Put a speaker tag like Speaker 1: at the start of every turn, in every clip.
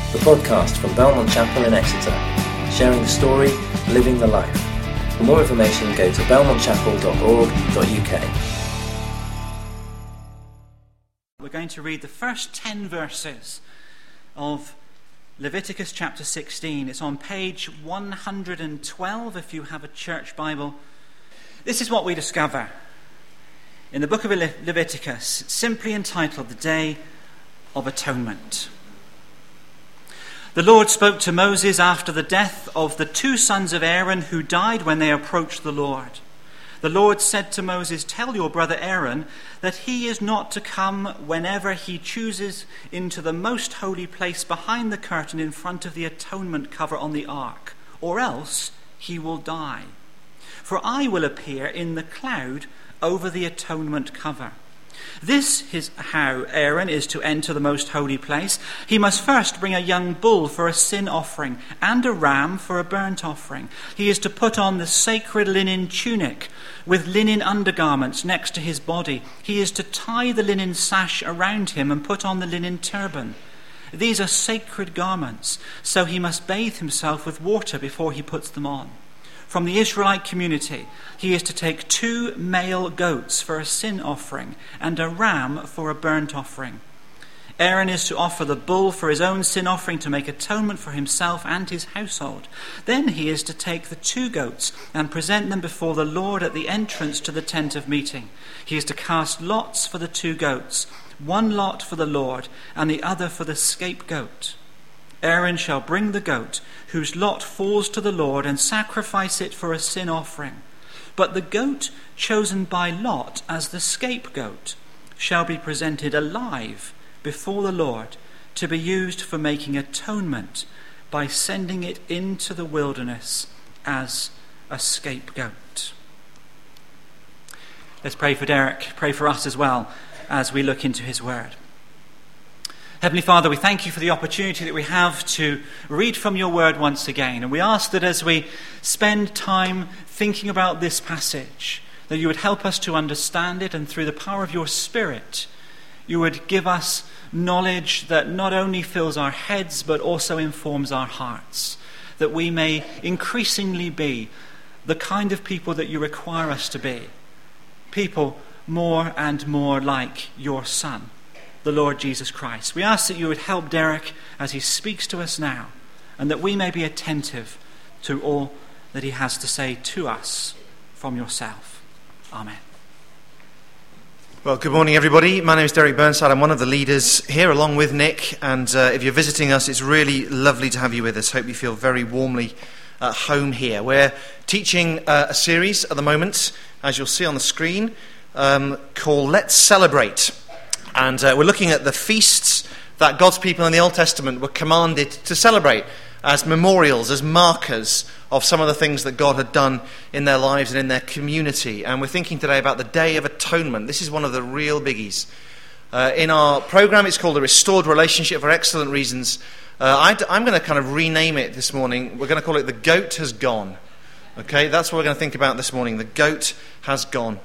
Speaker 1: the podcast from Belmont Chapel in Exeter, sharing the story, living the life. For more information, go to belmontchapel.org.uk.
Speaker 2: We're going to read the first 10 verses of Leviticus chapter 16. It's on page 112 if you have a church Bible. This is what we discover in the book of Leviticus, simply entitled The Day of Atonement. The Lord spoke to Moses after the death of the two sons of Aaron who died when they approached the Lord. The Lord said to Moses, "Tell your brother Aaron that he is not to come whenever he chooses into the most holy place behind the curtain in front of the atonement cover on the ark, or else he will die. For I will appear in the cloud over the atonement cover. This is how Aaron is to enter the most holy place. He must first bring a young bull for a sin offering and a ram for a burnt offering. He is to put on the sacred linen tunic with linen undergarments next to his body. He is to tie the linen sash around him and put on the linen turban. These are sacred garments, so he must bathe himself with water before he puts them on. From the Israelite community, he is to take 2 male goats for a sin offering and a ram for a burnt offering. Aaron is to offer the bull for his own sin offering to make atonement for himself and his household. Then he is to take the 2 goats and present them before the Lord at the entrance to the tent of meeting. He is to cast lots for the 2 goats, 1 lot for the Lord and the other for the scapegoat. Aaron shall bring the goat whose lot falls to the Lord and sacrifice it for a sin offering. But the goat chosen by lot as the scapegoat shall be presented alive before the Lord to be used for making atonement by sending it into the wilderness as a scapegoat. Let's pray for Derek, pray for us as well as we look into his word. Heavenly Father, we thank you for the opportunity that we have to read from your word once again. And we ask that as we spend time thinking about this passage, that you would help us to understand it, and through the power of your Spirit, you would give us knowledge that not only fills our heads, but also informs our hearts, that we may increasingly be the kind of people that you require us to be, people more and more like your Son, the Lord Jesus Christ. We ask that you would help Derek as he speaks to us now, and that we may be attentive to all that he has to say to us from yourself. Amen.
Speaker 3: Well, good morning, everybody. My name is Derek Burnside. I'm one of the leaders here along with Nick, and if you're visiting us, it's really lovely to have you with us. Hope you feel very warmly at home here. We're teaching a series at the moment, as you'll see on the screen, called Let's Celebrate. And we're looking at the feasts that God's people in the Old Testament were commanded to celebrate as memorials, as markers of some of the things that God had done in their lives and in their community. And we're thinking today about the Day of Atonement. This is one of the real biggies. In our program, it's called A Restored Relationship for excellent reasons. I'm going to kind of rename it this morning. We're going to call it The Goat Has Gone. Okay, that's what we're going to think about this morning. The Goat Has Gone.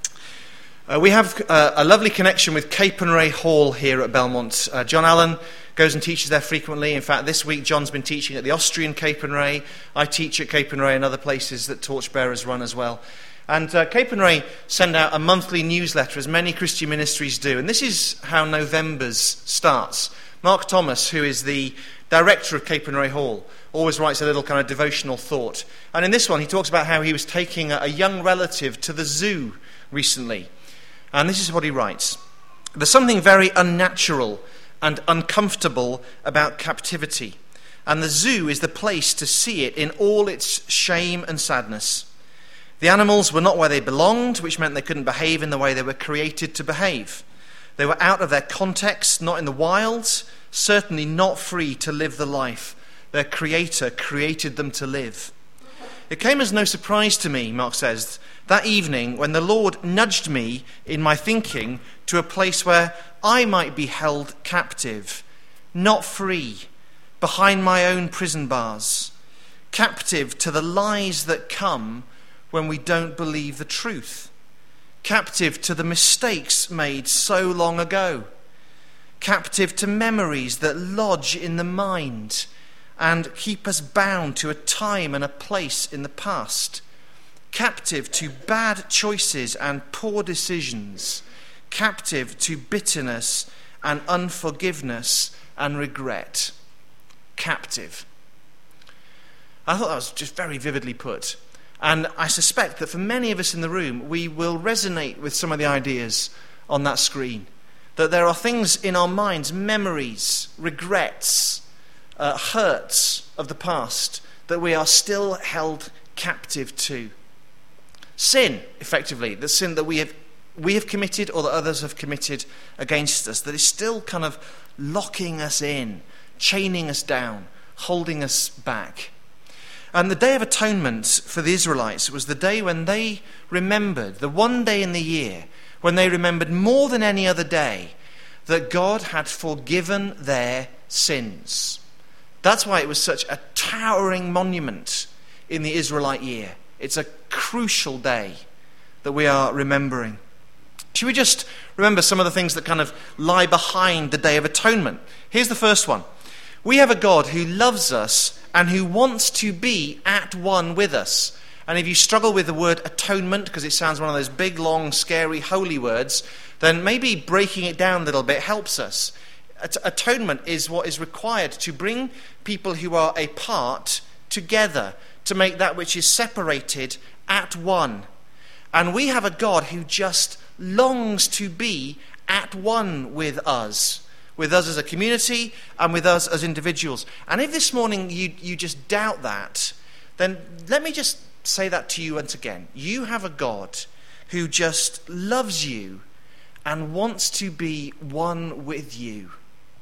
Speaker 3: We have a lovely connection with Capernwray Hall here at Belmont. John Allen goes and teaches there frequently. In fact, this week John's been teaching at the Austrian Capernwray. I teach at Capernwray and other places that Torchbearers run as well. And Capernwray send out a monthly newsletter, as many Christian ministries do. And this is how November's starts. Mark Thomas, who is the director of Capernwray Hall, always writes a little kind of devotional thought. And in this one, he talks about how he was taking a young relative to the zoo recently. And this is what he writes. There's something very unnatural and uncomfortable about captivity. And the zoo is the place to see it in all its shame and sadness. The animals were not where they belonged, which meant they couldn't behave in the way they were created to behave. They were out of their context, not in the wilds, certainly not free to live the life their Creator created them to live. It came as no surprise to me, Mark says, that evening when the Lord nudged me in my thinking to a place where I might be held captive, not free, behind my own prison bars, captive to the lies that come when we don't believe the truth, captive to the mistakes made so long ago, captive to memories that lodge in the mind and keep us bound to a time and a place in the past, captive to bad choices and poor decisions, captive to bitterness and unforgiveness and regret. Captive. I thought that was just very vividly put. And I suspect that for many of us in the room, we will resonate with some of the ideas on that screen. That there are things in our minds, memories, regrets, hurts of the past that we are still held captive to. Sin, effectively, the sin that we have committed or that others have committed against us, that is still kind of locking us in, chaining us down, holding us back. And the Day of Atonement for the Israelites was the day when they remembered, the one day in the year, when they remembered more than any other day that God had forgiven their sins. That's why it was such a towering monument in the Israelite year. It's a crucial day that we are remembering. Should we just remember some of the things that kind of lie behind the Day of Atonement? Here's the first one. We have a God who loves us and who wants to be at one with us. And if you struggle with the word atonement, because it sounds one of those big, long, scary, holy words, then maybe breaking it down a little bit helps us. Atonement is what is required to bring people who are apart together, to make that which is separated at one. And we have a God who just longs to be at one with us as a community and with us as individuals. And if this morning you just doubt that, then let me just say that to you once again. You have a God who just loves you and wants to be one with you.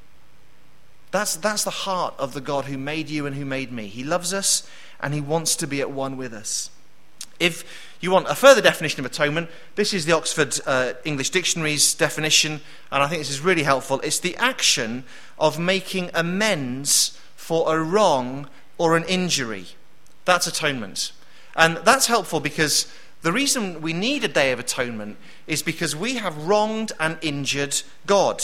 Speaker 3: That's the heart of the God who made you and who made me. He loves us and he wants to be at one with us. If you want a further definition of atonement, this is the Oxford English Dictionary's definition, and I think this is really helpful. It's the action of making amends for a wrong or an injury. That's atonement. And that's helpful because the reason we need a Day of Atonement is because we have wronged and injured God.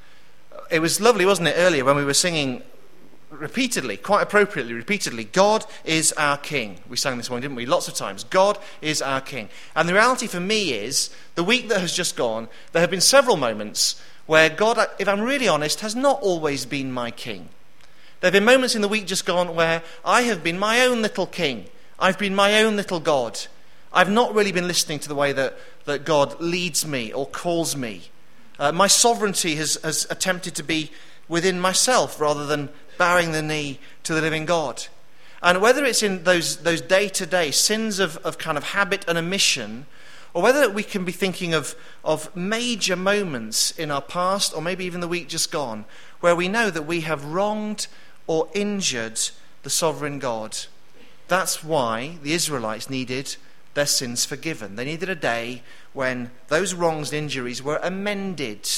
Speaker 3: It was lovely, wasn't it, earlier when we were singing repeatedly, quite appropriately, repeatedly, God is our King. We sang this one, didn't we? Lots of times. God is our King. And the reality for me is, the week that has just gone, there have been several moments where God, if I'm really honest, has not always been my King. There have been moments in the week just gone where I have been my own little king. I've been my own little God. I've not really been listening to the way that God leads me or calls me. My sovereignty has attempted to be within myself rather than bowing the knee to the living God. And whether it's in those day-to-day sins of kind of habit and omission, or whether we can be thinking of major moments in our past, or maybe even the week just gone, where we know that we have wronged or injured the sovereign God. That's why the Israelites needed their sins forgiven. They needed a day when those wrongs and injuries were amended,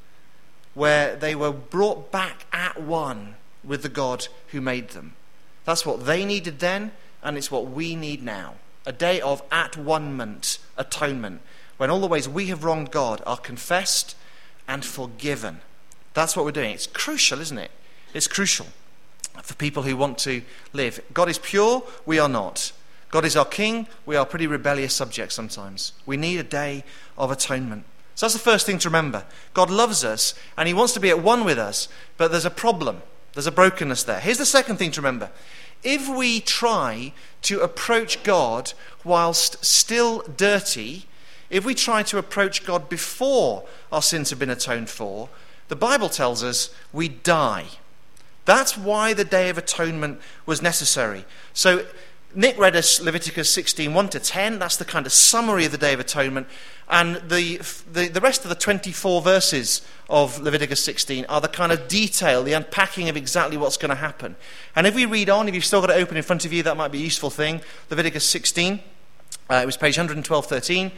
Speaker 3: where they were brought back at one with the God who made them. That's what they needed then, and it's what we need now. A day of at-one-ment, atonement, when all the ways we have wronged God are confessed and forgiven. That's what we're doing. It's crucial, isn't it? It's crucial for people who want to live. God is pure, we are not. God is our King, we are pretty rebellious subjects sometimes. We need a day of atonement. So that's the first thing to remember. God loves us and he wants to be at one with us, but there's a problem. There's a brokenness there. Here's the second thing to remember. If we try to approach God whilst still dirty, if we try to approach God before our sins have been atoned for, the Bible tells us we die. That's why the Day of Atonement was necessary. So Nick read us Leviticus 16, 1-10. That's the kind of summary of the Day of Atonement. And the rest of the 24 verses of Leviticus 16 are the kind of detail, the unpacking of exactly what's going to happen. And if we read on, if you've still got it open in front of you, that might be a useful thing. Leviticus 16, it was page 112-13.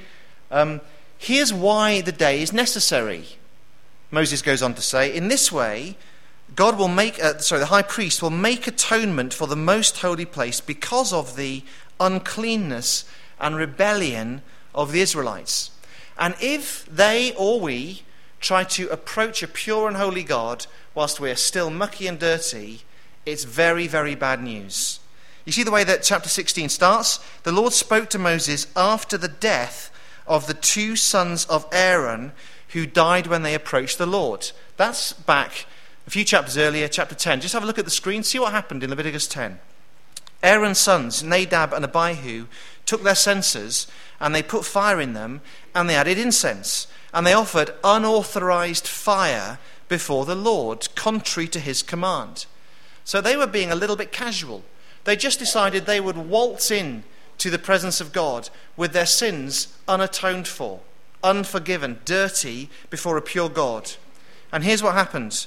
Speaker 3: Here's why the day is necessary. Moses goes on to say, in this way, God will the high priest will make atonement for the most holy place because of the uncleanness and rebellion of the Israelites. And if they or we try to approach a pure and holy God whilst we are still mucky and dirty, it's very, very bad news. You see the way that chapter 16 starts? The Lord spoke to Moses after the death of the 2 sons of Aaron who died when they approached the Lord. That's back a few chapters earlier, chapter 10. Just have a look at the screen, see what happened in Leviticus 10. Aaron's sons, Nadab and Abihu, took their censers and they put fire in them and they added incense. And they offered unauthorized fire before the Lord, contrary to his command. So they were being a little bit casual. They just decided they would waltz in to the presence of God with their sins unatoned for, unforgiven, dirty before a pure God. And here's what happened.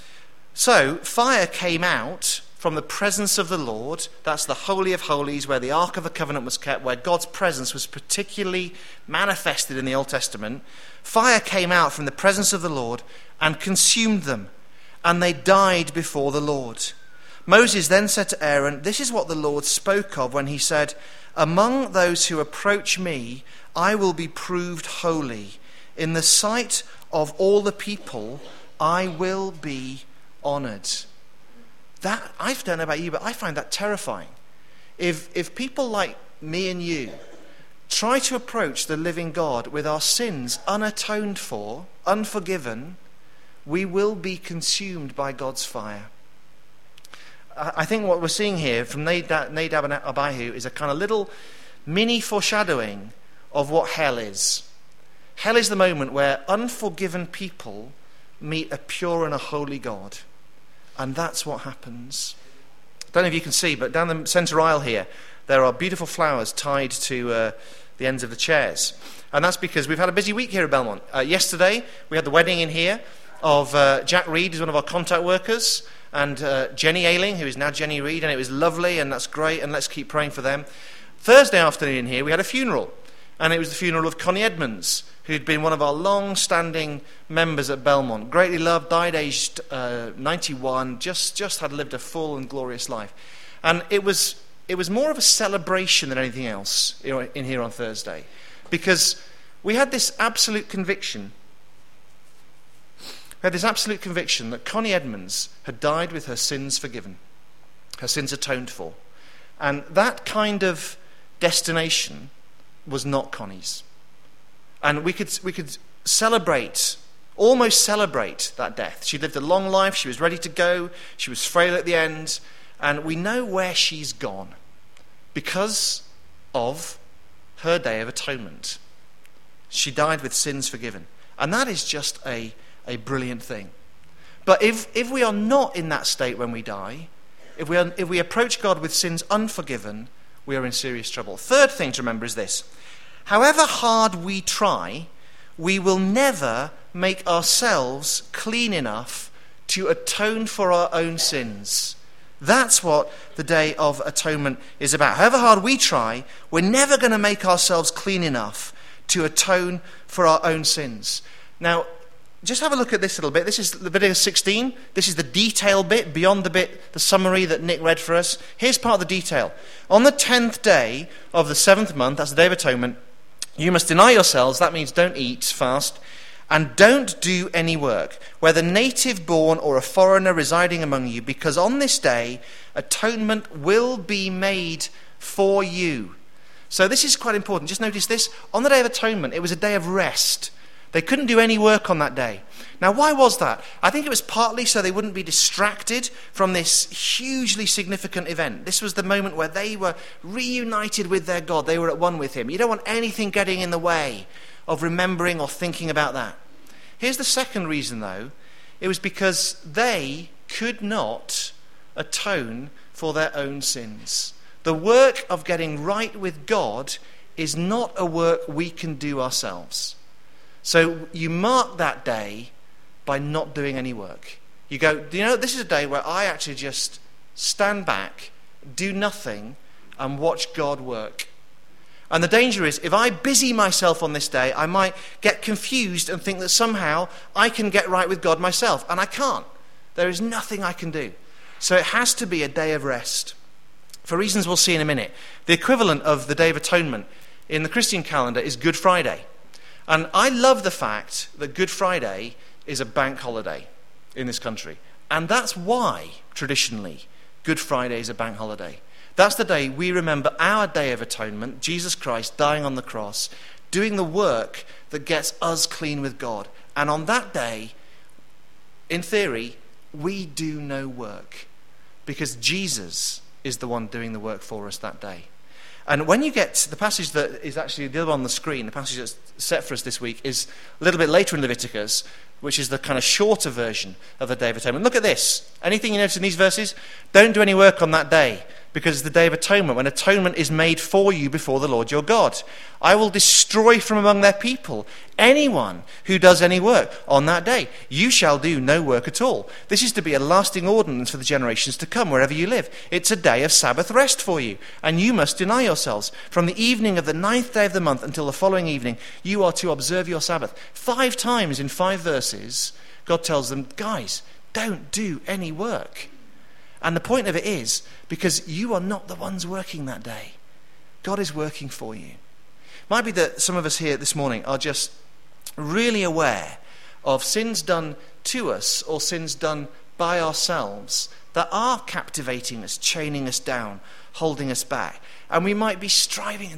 Speaker 3: So fire came out from the presence of the Lord. That's the Holy of Holies, where the Ark of the Covenant was kept, where God's presence was particularly manifested in the Old Testament. Fire came out from the presence of the Lord and consumed them, and they died before the Lord. Moses then said to Aaron, "This is what the Lord spoke of when he said, 'Among those who approach me, I will be proved holy. In the sight of all the people, I will be honored.'" That, I don't know about you, but I find that terrifying. If people like me and you try to approach the living God with our sins unatoned for, unforgiven, we will be consumed by God's fire. I think what we're seeing here from Nadab and Abihu is a kind of little mini foreshadowing of what hell is. Hell is the moment where unforgiven people meet a pure and a holy God. And that's what happens. I don't know if you can see, but down the centre aisle here, there are beautiful flowers tied to the ends of the chairs. And that's because we've had a busy week here at Belmont. Yesterday, we had the wedding in here of Jack Reed, who's one of our contact workers, and Jenny Ailing, who is now Jenny Reed, and it was lovely, and that's great, and let's keep praying for them. Thursday afternoon here, we had a funeral, and it was the funeral of Connie Edmonds, who'd been one of our long-standing members at Belmont. Greatly loved, died aged 91, just had lived a full and glorious life. And it was more of a celebration than anything else in here on Thursday, because we had this absolute conviction. We had this absolute conviction that Connie Edmonds had died with her sins forgiven, her sins atoned for. And that kind of destination was not Connie's. And we could celebrate, almost celebrate that death. She lived a long life, she was ready to go, she was frail at the end, and we know where she's gone because of her day of atonement. She died with sins forgiven. And that is just a brilliant thing. But if we are not in that state when we die, if we approach God with sins unforgiven, we are in serious trouble. Third thing to remember is this: however hard we try, we will never make ourselves clean enough to atone for our own sins. That's what the Day of Atonement is about. However hard we try, we're never going to make ourselves clean enough to atone for our own sins. Now, just have a look at this a little bit. This is Leviticus 16. This is the detail bit, beyond the summary that Nick read for us. Here's part of the detail. On the 10th day of the 7th month, that's the Day of Atonement, you must deny yourselves, that means don't eat, fast, and don't do any work, whether native born or a foreigner residing among you, because on this day, atonement will be made for you. So this is quite important. Just notice this. On the Day of Atonement, it was a day of rest. They couldn't do any work on that day. Now, why was that? I think it was partly so they wouldn't be distracted from this hugely significant event. This was the moment where they were reunited with their God. They were at one with him. You don't want anything getting in the way of remembering or thinking about that. Here's the second reason, though. It was because they could not atone for their own sins. The work of getting right with God is not a work we can do ourselves. So you mark that day by not doing any work. You go, this is a day where I actually just stand back, do nothing, and watch God work. And the danger is, if I busy myself on this day, I might get confused and think that somehow I can get right with God myself. And I can't. There is nothing I can do. So it has to be a day of rest. For reasons we'll see in a minute. The equivalent of the Day of Atonement in the Christian calendar is Good Friday. And I love the fact that Good Friday is a bank holiday in this country. And that's why, traditionally, Good Friday is a bank holiday. That's the day we remember our Day of Atonement, Jesus Christ dying on the cross, doing the work that gets us clean with God. And on that day, in theory, we do no work because Jesus is the one doing the work for us that day. And when you get to the passage that is actually the other one on the screen, the passage that's set for us this week is a little bit later in Leviticus, which is the kind of shorter version of the Day of Atonement. Look at this. Anything you notice in these verses? Don't do any work on that day, because it's the Day of Atonement, when atonement is made for you before the Lord your God. I will destroy from among their people anyone who does any work on that day. You shall do no work at all. This is to be a lasting ordinance for the generations to come, wherever you live. It's a day of Sabbath rest for you, and you must deny yourselves. From the evening of the 9th day of the month until the following evening, you are to observe your Sabbath. 5 times in 5 verses, God tells them, guys, don't do any work. And the point of it is, because you are not the ones working that day. God is working for you. Might be that some of us here this morning are just really aware of sins done to us or sins done by ourselves that are captivating us, chaining us down, holding us back. And we might be striving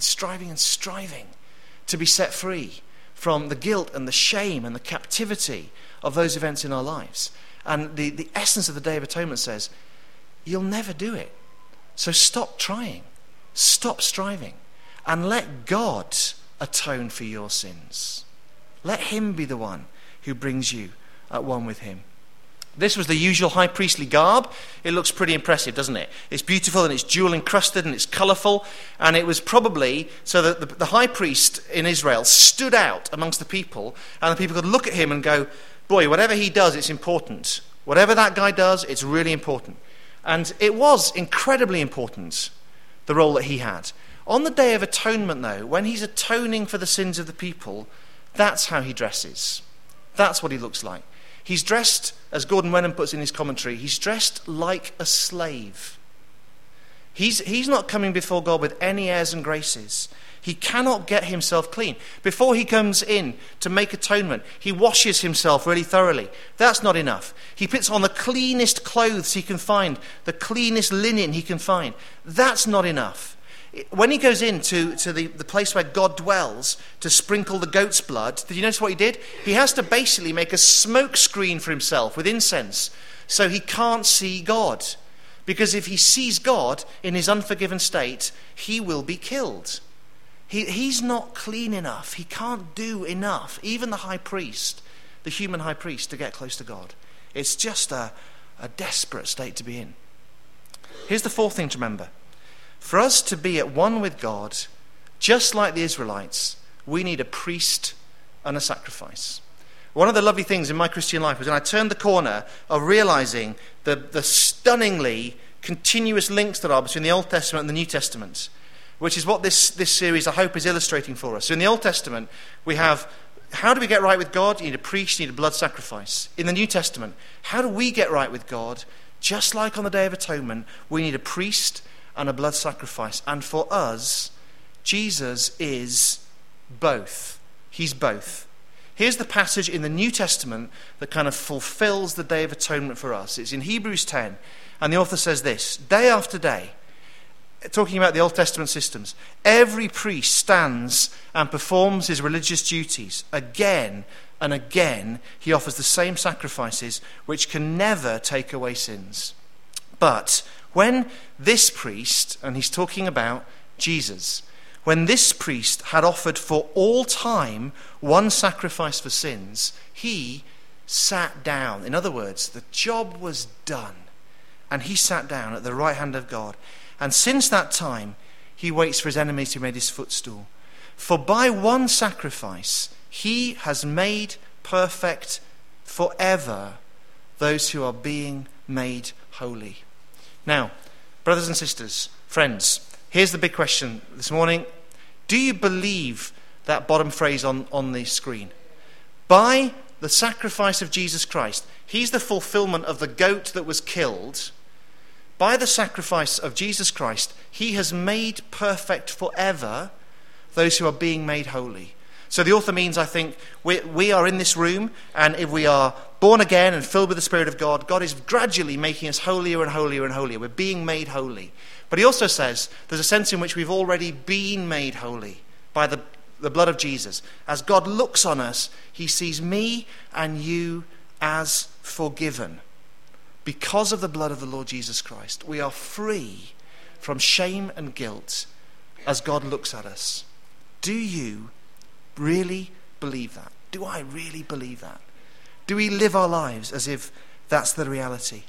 Speaker 3: to be set free from the guilt and the shame and the captivity of those events in our lives. And the essence of the Day of Atonement says, you'll never do it. So stop trying, stop striving, and let God atone for your sins. Let him be the one who brings you at one with him. This was the usual high priestly garb. It looks pretty impressive, doesn't it? It's beautiful and it's jewel encrusted and it's colourful. And it was probably so that the high priest in Israel stood out amongst the people, and the people could look at him and go, boy, whatever he does, it's important. Whatever that guy does, it's really important. And it was incredibly important, the role that he had. On the Day of Atonement, though, when he's atoning for the sins of the people, that's how he dresses. That's what he looks like. He's dressed, as Gordon Wenham puts in his commentary, he's dressed like a slave. He's not coming before God with any airs and graces. He cannot get himself clean. Before he comes in to make atonement, he washes himself really thoroughly. That's not enough. He puts on the cleanest clothes he can find, the cleanest linen he can find. That's not enough. When he goes into the place where God dwells to sprinkle the goat's blood, did you notice what he did? He has to basically make a smoke screen for himself with incense so he can't see God. Because if he sees God in his unforgiven state, he will be killed. He's not clean enough. He can't do enough, even the high priest, the human high priest, to get close to God. It's just a desperate state to be in. Here's the fourth thing to remember. For us to be at one with God, just like the Israelites, we need a priest and a sacrifice. One of the lovely things in my Christian life was when I turned the corner of realizing the stunningly continuous links that are between the Old Testament and the New Testament, which is what this series, I hope, is illustrating for us. So in the Old Testament, we have, how do we get right with God? You need a priest, you need a blood sacrifice. In the New Testament, how do we get right with God? Just like on the Day of Atonement, we need a priest and a blood sacrifice. And for us, Jesus is both. He's both. Here's the passage in the New Testament that kind of fulfills the Day of Atonement for us. It's in Hebrews 10, and the author says this, day after day, talking about the Old Testament systems, every priest stands and performs his religious duties. Again and again, he offers the same sacrifices which can never take away sins. But when this priest, and he's talking about Jesus, when this priest had offered for all time one sacrifice for sins, he sat down. In other words, the job was done, and he sat down at the right hand of God. And since that time, he waits for his enemies to be made his footstool. For by one sacrifice, he has made perfect forever those who are being made holy. Now, brothers and sisters, friends, here's the big question this morning. Do you believe that bottom phrase on the screen? By the sacrifice of Jesus Christ, he's the fulfillment of the goat that was killed. By the sacrifice of Jesus Christ, he has made perfect forever those who are being made holy. So the author means, I think, we are in this room, and if we are born again and filled with the Spirit of God, God is gradually making us holier and holier and holier. We're being made holy. But he also says there's a sense in which we've already been made holy by the blood of Jesus. As God looks on us, he sees me and you as forgiven. Because of the blood of the Lord Jesus Christ, we are free from shame and guilt as God looks at us. Do you really believe that? Do I really believe that? Do we live our lives as if that's the reality?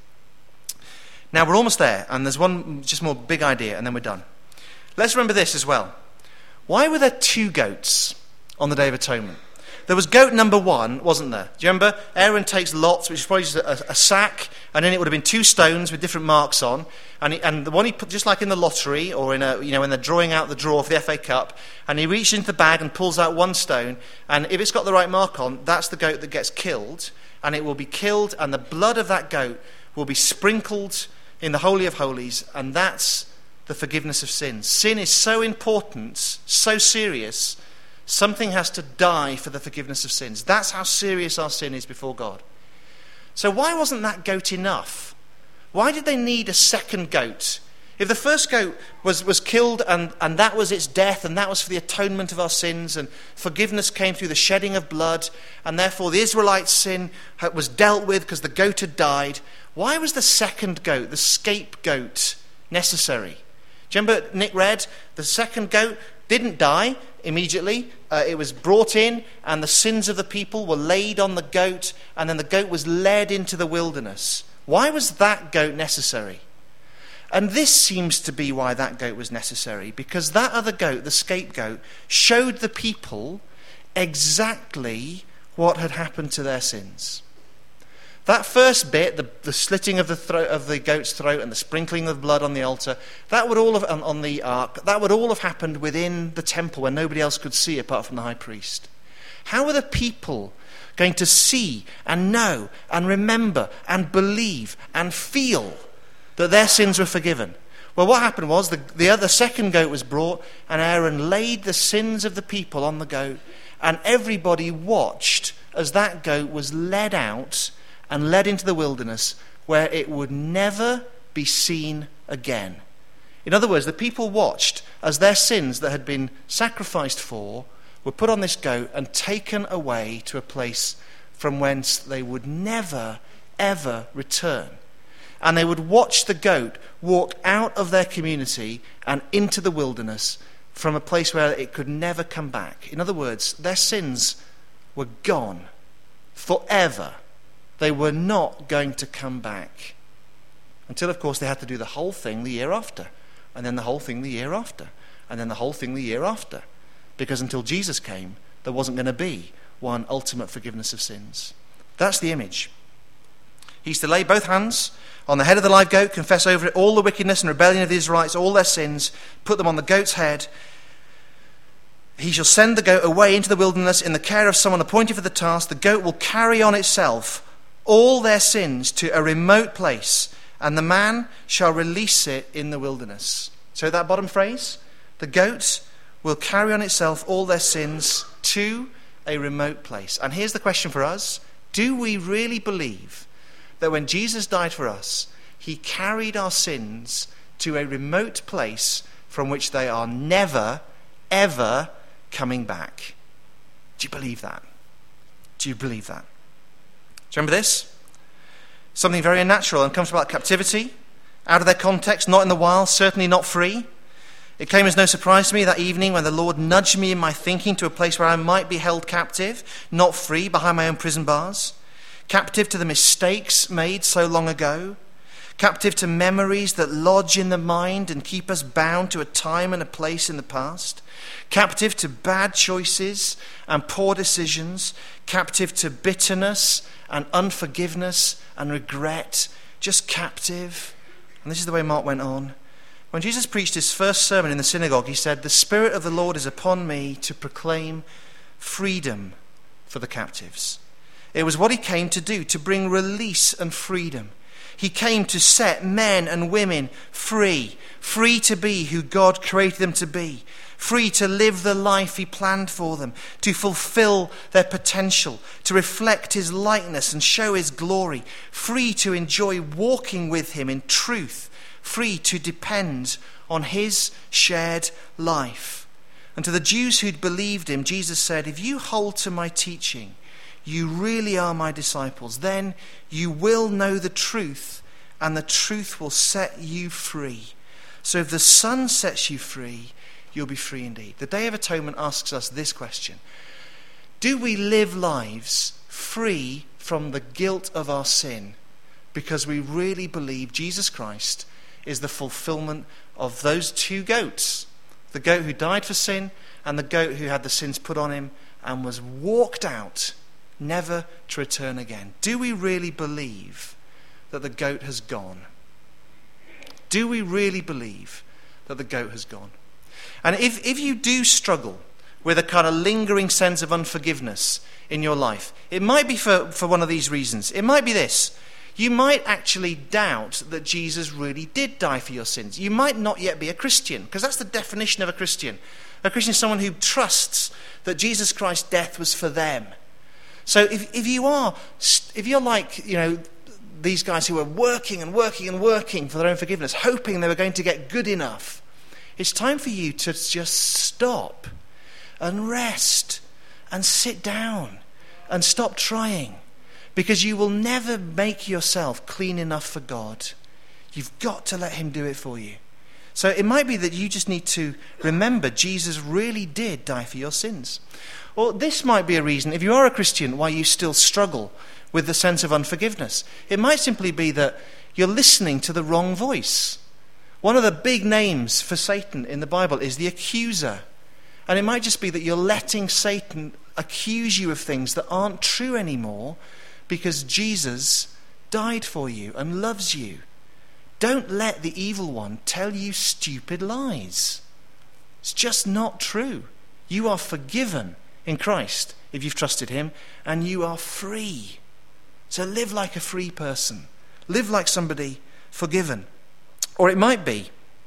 Speaker 3: Now we're almost there, and there's one just more big idea, and then we're done. Let's remember this as well. Why were there 2 goats on the Day of Atonement? There was goat number 1, wasn't there? Do you remember? Aaron takes lots, which is probably just a sack, and then it would have been 2 stones with different marks on, and the one he put, just like in the lottery or in when they're drawing out the draw for the FA Cup, and he reaches into the bag and pulls out 1 stone, and if it's got the right mark on, that's the goat that gets killed, and it will be killed, and the blood of that goat will be sprinkled in the Holy of Holies, and that's the forgiveness of sins. Sin is so important, so serious, something has to die for the forgiveness of sins. That's how serious our sin is before God. So why wasn't that goat enough? Why did they need a second goat? If the first goat was killed and that was its death, and that was for the atonement of our sins, and forgiveness came through the shedding of blood, and therefore the Israelites' sin was dealt with because the goat had died, why was the second goat, the scapegoat, necessary? Do you remember Nick read? The second goat didn't die immediately. It was brought in, and the sins of the people were laid on the goat, and then the goat was led into the wilderness. Why was that goat necessary? And this seems to be why that goat was necessary, because that other goat, the scapegoat, showed the people exactly what had happened to their sins. That first bit, the slitting of the goat's throat and the sprinkling of blood on the altar, that would all have on the ark, that would all have happened within the temple where nobody else could see apart from the high priest. How were the people going to see and know and remember and believe and feel that their sins were forgiven? Well, what happened was the second goat was brought, and Aaron laid the sins of the people on the goat, and everybody watched as that goat was led out and led into the wilderness, where it would never be seen again. In other words, the people watched as their sins that had been sacrificed for were put on this goat and taken away to a place from whence they would never, ever return. And they would watch the goat walk out of their community and into the wilderness from a place where it could never come back. In other words, their sins were gone forever. They were not going to come back. Until, of course, they had to do the whole thing the year after. And then the whole thing the year after. And then the whole thing the year after. Because until Jesus came, there wasn't going to be one ultimate forgiveness of sins. That's the image. He's to lay both hands on the head of the live goat, confess over it all the wickedness and rebellion of the Israelites, all their sins, put them on the goat's head. He shall send the goat away into the wilderness in the care of someone appointed for the task. The goat will carry on itself all their sins to a remote place, and the man shall release it in the wilderness. So that bottom phrase, the goat will carry on itself all their sins to a remote place. And here's the question for us. Do we really believe that when Jesus died for us, he carried our sins to a remote place from which they are never, ever coming back? Do you believe that? Do you believe that? Do you remember this? Something very unnatural and comes about captivity, out of their context, not in the wild, certainly not free. It came as no surprise to me that evening when the Lord nudged me in my thinking to a place where I might be held captive, not free, behind my own prison bars, captive to the mistakes made so long ago, captive to memories that lodge in the mind and keep us bound to a time and a place in the past, captive to bad choices and poor decisions, captive to bitterness and unforgiveness and regret, just captive. And this is the way Mark went on. When Jesus preached his first sermon in the synagogue, he said, "The Spirit of the Lord is upon me to proclaim freedom for the captives." It was what he came to do, to bring release and freedom. He came to set men and women free, free to be who God created them to be, free to live the life he planned for them, to fulfill their potential, to reflect his likeness and show his glory, free to enjoy walking with him in truth, free to depend on his shared life. And to the Jews who'd believed him, Jesus said, if you hold to my teaching, you really are my disciples. Then you will know the truth, and the truth will set you free. So if the Son sets you free, you'll be free indeed. The Day of Atonement asks us this question: do we live lives free from the guilt of our sin because we really believe Jesus Christ is the fulfillment of those two goats, the goat who died for sin and the goat who had the sins put on him and was walked out, never to return again? Do we really believe that the goat has gone? Do we really believe that the goat has gone? And if you do struggle with a kind of lingering sense of unforgiveness in your life, it might be for one of these reasons. It might be this: you might actually doubt that Jesus really did die for your sins. You might not yet be a Christian, because that's the definition of a Christian. A Christian is someone who trusts that Jesus Christ's death was for them. So if you're like, these guys who are working and working and working for their own forgiveness, hoping they were going to get good enough, it's time for you to just stop and rest and sit down and stop trying, because you will never make yourself clean enough for God. You've got to let him do it for you. So it might be that you just need to remember Jesus really did die for your sins. Or this might be a reason, if you are a Christian, why you still struggle with the sense of unforgiveness. It might simply be that you're listening to the wrong voice. One of the big names for Satan in the Bible is the accuser. And it might just be that you're letting Satan accuse you of things that aren't true anymore because Jesus died for you and loves you. Don't let the evil one tell you stupid lies. It's just not true. You are forgiven in Christ if you've trusted him, and you are free. So live like a free person. Live like somebody forgiven. Or it might be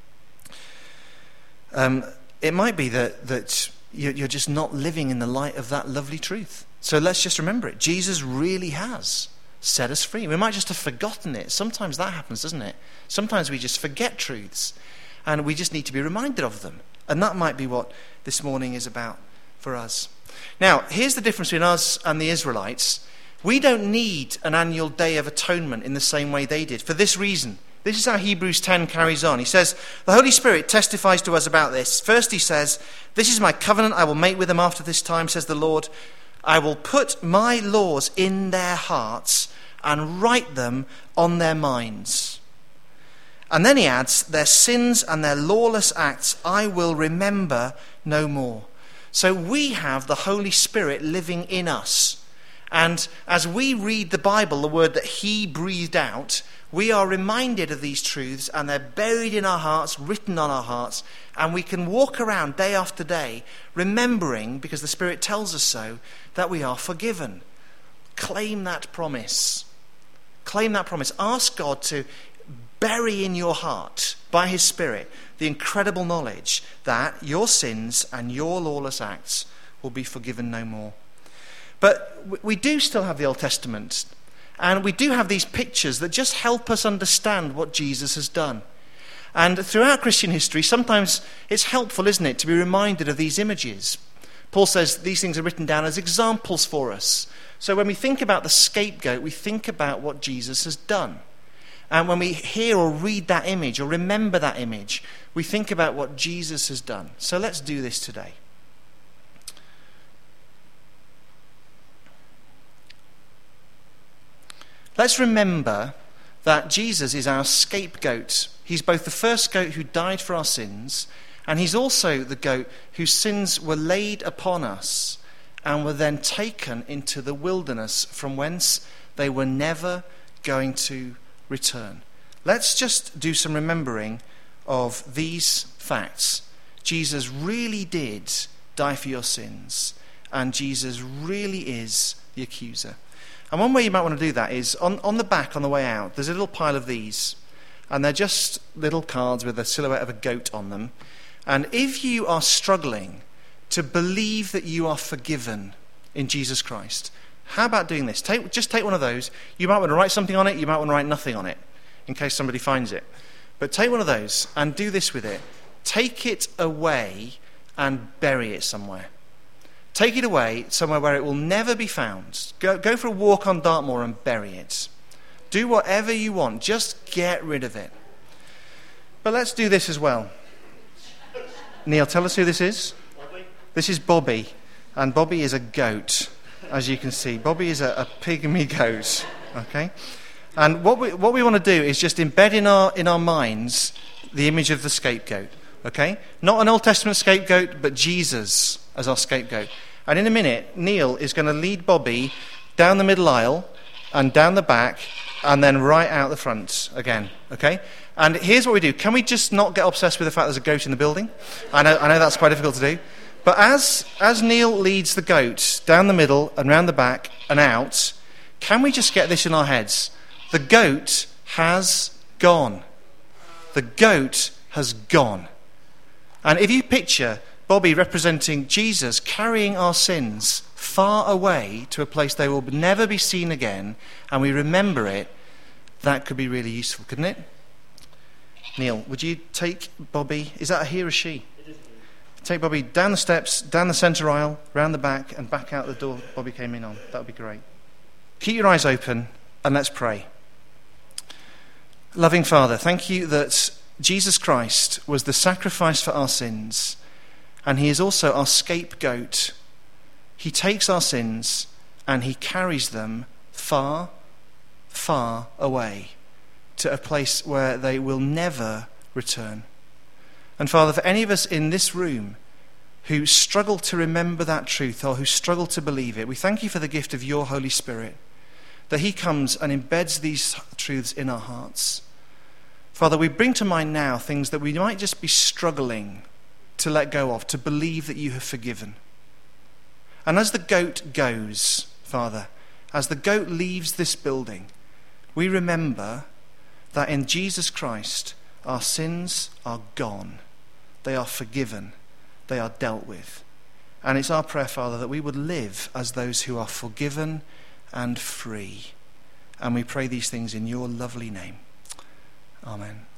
Speaker 3: that you're just not living in the light of that lovely truth. So let's just remember it. Jesus really has set us free. We might just have forgotten it. Sometimes that happens, doesn't it? Sometimes we just forget truths, and we just need to be reminded of them. And that might be what this morning is about for us. Now, here's the difference between us and the Israelites. We don't need an annual Day of Atonement in the same way they did, for this reason. This is how Hebrews 10 carries on. He says, the Holy Spirit testifies to us about this. First he says, this is my covenant I will make with them after this time, says the Lord. I will put my laws in their hearts and write them on their minds. And then he adds, their sins and their lawless acts I will remember no more. So we have the Holy Spirit living in us. And as we read the Bible, the word that he breathed out, we are reminded of these truths, and they're buried in our hearts, written on our hearts, and we can walk around day after day remembering, because the Spirit tells us so, that we are forgiven. Claim that promise. Claim that promise. Ask God to bury in your heart, by his Spirit, the incredible knowledge that your sins and your lawless acts will be forgiven no more. But we do still have the Old Testament, and we do have these pictures that just help us understand what Jesus has done. And throughout Christian history, sometimes it's helpful, isn't it, to be reminded of these images. Paul says these things are written down as examples for us. So when we think about the scapegoat, we think about what Jesus has done. And when we hear or read that image or remember that image, we think about what Jesus has done. So let's do this today. Let's remember that Jesus is our scapegoat. He's both the first goat who died for our sins, and he's also the goat whose sins were laid upon us and were then taken into the wilderness from whence they were never going to return. Let's just do some remembering of these facts. Jesus really did die for your sins, and Jesus really is the accuser. And one way you might want to do that is on the back, on the way out, there's a little pile of these. And they're just little cards with a silhouette of a goat on them. And if you are struggling to believe that you are forgiven in Jesus Christ, how about doing this? Just take one of those. You might want to write something on it. You might want to write nothing on it in case somebody finds it. But take one of those and do this with it. Take it away and bury it somewhere. Take it away somewhere where it will never be found. Go for a walk on Dartmoor and bury it. Do whatever you want. Just get rid of it. But let's do this as well. Neil, tell us who this is. Bobby. This is Bobby. And Bobby is a goat, as you can see. Bobby is a pygmy goat. Okay? And what we want to do is just embed in our minds the image of the scapegoat. Okay? Not an Old Testament scapegoat, but Jesus as our scapegoat. And in a minute, Neil is going to lead Bobby down the middle aisle and down the back and then right out the front again. Okay? And here's what we do. Can we just not get obsessed with the fact there's a goat in the building? I know that's quite difficult to do. But as Neil leads the goat down the middle and round the back and out, can we just get this in our heads? The goat has gone. The goat has gone. And if you picture Bobby representing Jesus carrying our sins far away to a place they will never be seen again, and we remember it, that could be really useful, couldn't it? Neil, would you take Bobby, is that a he or a she?
Speaker 4: It is.
Speaker 3: Take Bobby down the steps, down the centre aisle, round the back, and back out the door Bobby came in on. That would be great. Keep your eyes open, and let's pray. Loving Father, thank you that Jesus Christ was the sacrifice for our sins, and he is also our scapegoat. He takes our sins, and he carries them far, far away to a place where they will never return. And Father, for any of us in this room who struggle to remember that truth or who struggle to believe it, we thank you for the gift of your Holy Spirit, that he comes and embeds these truths in our hearts. Father, we bring to mind now things that we might just be struggling to let go of, to believe that you have forgiven. And as the goat goes, Father, as the goat leaves this building, we remember that in Jesus Christ, our sins are gone. They are forgiven. They are dealt with. And it's our prayer, Father, that we would live as those who are forgiven and free. And we pray these things in your lovely name. Amen.